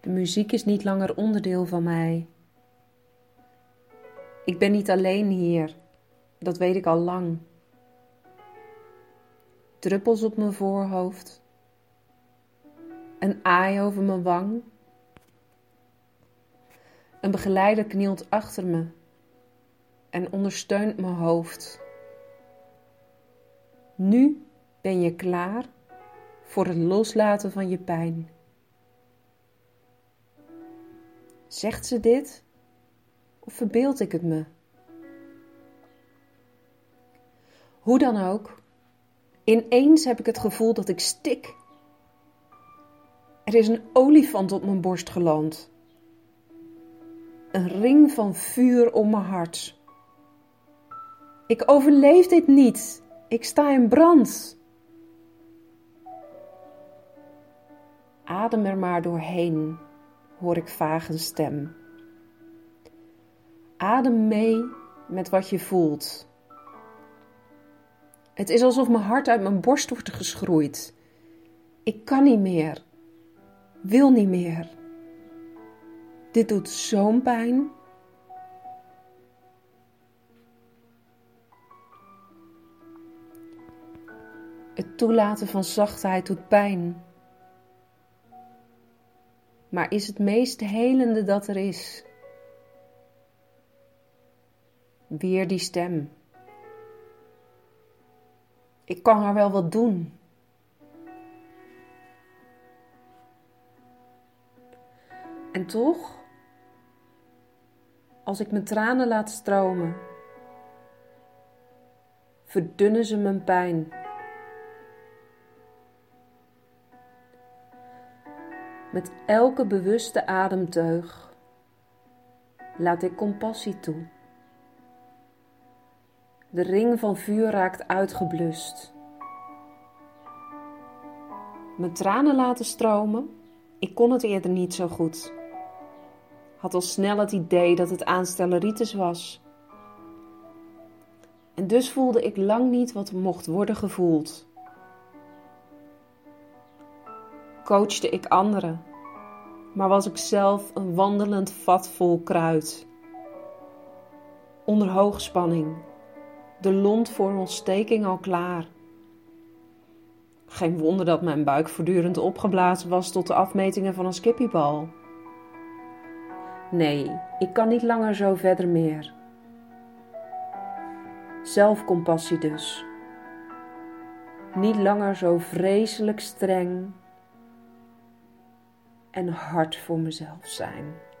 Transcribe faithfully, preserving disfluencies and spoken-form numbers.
De muziek is niet langer onderdeel van mij. Ik ben niet alleen hier, dat weet ik al lang. Druppels op mijn voorhoofd, een aai over mijn wang. Een begeleider knielt achter me en ondersteunt mijn hoofd. Nu ben je klaar voor het loslaten van je pijn. Zegt ze dit of verbeeld ik het me? Hoe dan ook, ineens heb ik het gevoel dat ik stik. Er is een olifant op mijn borst geland. Een ring van vuur om mijn hart. Ik overleef dit niet. Ik sta in brand. Adem er maar doorheen, hoor ik vaag een stem. Adem mee met wat je voelt. Het is alsof mijn hart uit mijn borst wordt geschroeid. Ik kan niet meer. Wil niet meer. Dit doet zo'n pijn. Het toelaten van zachtheid doet pijn. Maar is het meest helende dat er is. Weer die stem. Ik kan er wel wat doen. En toch, als ik mijn tranen laat stromen, verdunnen ze mijn pijn. Met elke bewuste ademteug laat ik compassie toe. De ring van vuur raakt uitgeblust. Mijn tranen laten stromen, ik kon het eerder niet zo goed. Had al snel het idee dat het aanstelleritis was. En dus voelde ik lang niet wat mocht worden gevoeld. Coachte ik anderen, maar was ik zelf een wandelend vat vol kruid. Onder hoogspanning, de lont voor ontsteking al klaar. Geen wonder dat mijn buik voortdurend opgeblazen was tot de afmetingen van een skippiebal. Nee, ik kan niet langer zo verder meer. Zelfcompassie dus. Niet langer zo vreselijk streng en hard voor mezelf zijn.